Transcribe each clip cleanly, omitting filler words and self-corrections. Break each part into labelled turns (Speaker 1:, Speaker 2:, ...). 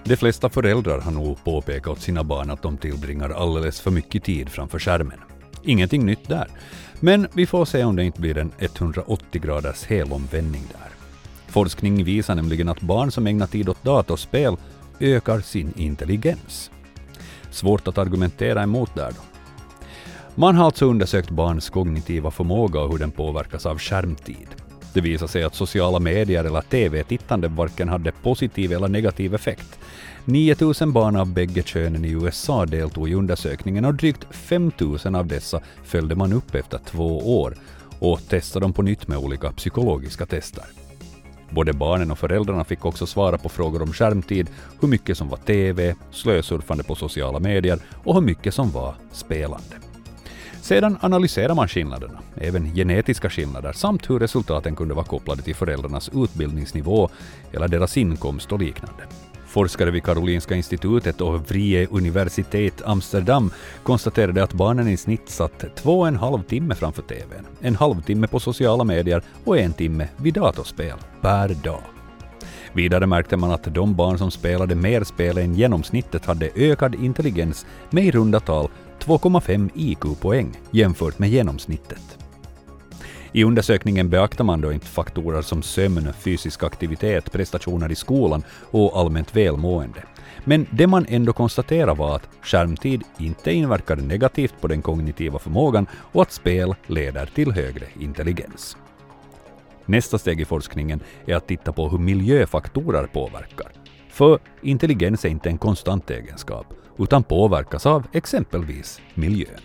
Speaker 1: De flesta föräldrar har nog påpekat åt sina barn att de tillbringar alldeles för mycket tid framför skärmen. Ingenting nytt där. Men vi får se om det inte blir en 180-graders helomvändning där. Forskning visar nämligen att barn som ägnar tid åt datorspel ökar sin intelligens. Svårt att argumentera emot där då. Man har alltså undersökt barns kognitiva förmåga och hur den påverkas av skärmtid. Det visar sig att sociala medier eller tv-tittande varken hade positiv eller negativ effekt. 9000 barn av bägge könen i USA deltog i undersökningen och drygt 5000 av dessa följde man upp efter 2 år och testade dem på nytt med olika psykologiska tester. Både barnen och föräldrarna fick också svara på frågor om skärmtid, hur mycket som var tv, slösurfande på sociala medier och hur mycket som var spelande. Sedan analyserar man skillnaderna, även genetiska skillnader, samt hur resultaten kunde vara kopplade till föräldrarnas utbildningsnivå eller deras inkomst och liknande. Forskare vid Karolinska institutet och Vrije Universitet Amsterdam konstaterade att barnen i snitt satt 2,5 timme framför tvn, 1,5 timme på sociala medier och 1 timme vid datorspel per dag. Vidare märkte man att de barn som spelade mer spel än genomsnittet hade ökad intelligens med i runda tal 2,5 IQ-poäng jämfört med genomsnittet. I undersökningen beaktar man då inte faktorer som sömn, fysisk aktivitet, prestationer i skolan och allmänt välmående. Men det man ändå konstaterar var att skärmtid inte inverkar negativt på den kognitiva förmågan och att spel leder till högre intelligens. Nästa steg i forskningen är att titta på hur miljöfaktorer påverkar. För intelligens är inte en konstant egenskap, utan påverkas av exempelvis miljön.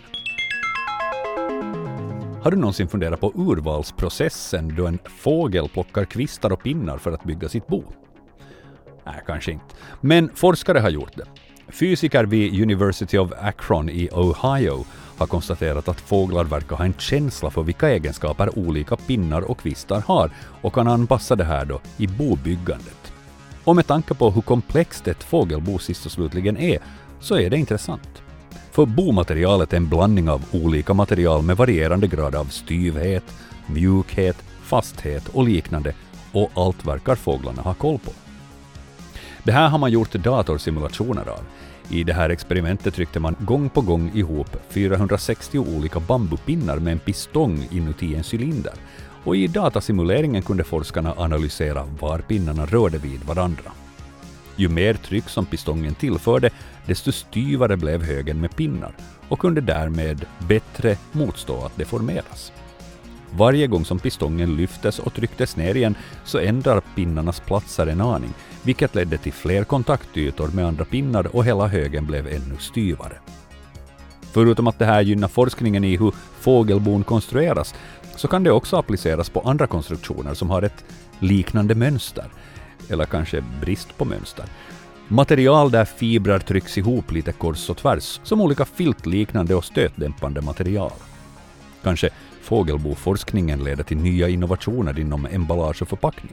Speaker 1: Har du någonsin funderat på urvalsprocessen då en fågel plockar kvistar och pinnar för att bygga sitt bo? Nej, kanske inte. Men forskare har gjort det. Fysiker vid University of Akron i Ohio har konstaterat att fåglar verkar ha en känsla för vilka egenskaper olika pinnar och kvistar har och kan anpassa det här då i bobyggandet. Och med tanke på hur komplext ett fågelbo sist och slutligen är, så är det intressant. För bomaterialet är en blandning av olika material med varierande grad av styvhet, mjukhet, fasthet och liknande, och allt verkar fåglarna ha koll på. Det här har man gjort datorsimulationer av. I det här experimentet tryckte man gång på gång ihop 460 olika bambupinnar med en pistong inuti en cylinder, och i datasimuleringen kunde forskarna analysera var pinnarna rörde vid varandra. Ju mer tryck som pistongen tillförde, desto styvare blev högen med pinnar och kunde därmed bättre motstå att deformeras. Varje gång som pistongen lyftes och trycktes ner igen så ändrar pinnarnas platser en aning, vilket ledde till fler kontaktytor med andra pinnar och hela högen blev ännu styvare. Förutom att det här gynnar forskningen i hur fågelbon konstrueras, så kan det också appliceras på andra konstruktioner som har ett liknande mönster, eller kanske brist på mönster. Material där fibrer trycks ihop lite kors och tvärs, som olika filtliknande och stötdämpande material. Kanske fågelboforskningen leder till nya innovationer inom emballage och förpackning.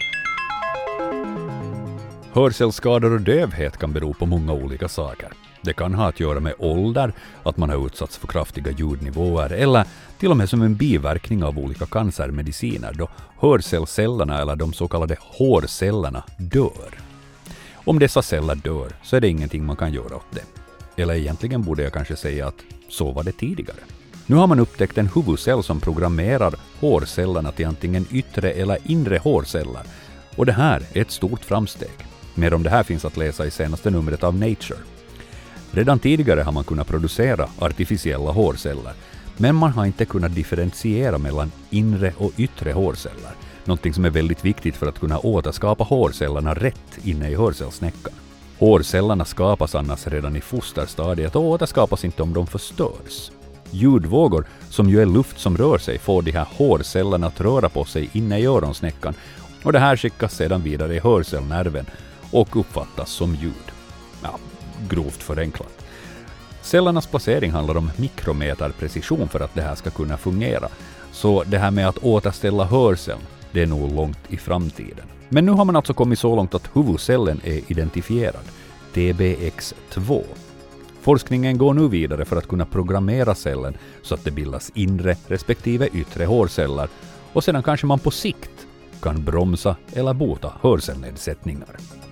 Speaker 1: Hörselskador och dövhet kan bero på många olika saker. Det kan ha att göra med ålder, att man har utsatts för kraftiga ljudnivåer, eller till och med som en biverkning av olika cancermediciner då hörselcellerna eller de så kallade hårcellerna dör. Om dessa celler dör så är det ingenting man kan göra åt det. Eller egentligen borde jag kanske säga att så var det tidigare. Nu har man upptäckt en huvudcell som programmerar hårcellerna till antingen yttre eller inre hårceller. Och det här är ett stort framsteg. Mer om det här finns att läsa i senaste numret av Nature. Redan tidigare har man kunnat producera artificiella hårceller, men man har inte kunnat differentiera mellan inre och yttre hårceller. Någonting som är väldigt viktigt för att kunna återskapa hårcellerna rätt inne i hörcellsnäckan. Hårcellerna skapas annars redan i fosterstadiet och återskapas inte om de förstörs. Ljudvågor, som ju är luft som rör sig, får de här hårcellerna att röra på sig inne i öronsnäckan, och det här skickas sedan vidare i hörselnerven och uppfattas som ljud. Ja, grovt förenklat. Cellernas placering handlar om mikrometerprecision för att det här ska kunna fungera. Så det här med att återställa hörseln, det är nog långt i framtiden. Men nu har man alltså kommit så långt att huvudcellen är identifierad, TBX2. Forskningen går nu vidare för att kunna programmera cellen så att det bildas inre respektive yttre hårceller, och sedan kanske man på sikt kan bromsa eller bota hörselnedsättningar.